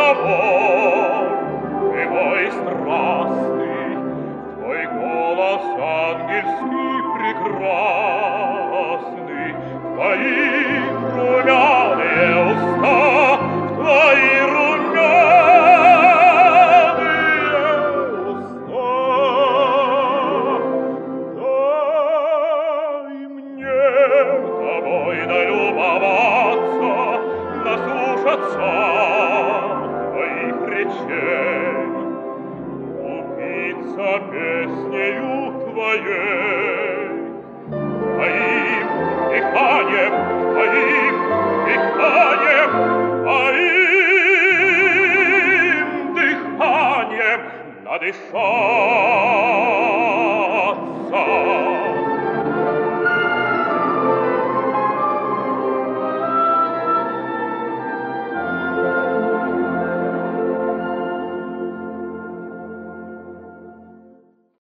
разговор живой и страстный, твой голос ангельский прекрасный, твои румяные уста, твои румяные уста. Дай мне тобой налюбоваться, наслушаться твоих речей, упиться песнею твоей, твоим дыханием, твоим дыханием, твоим дыханием надышать.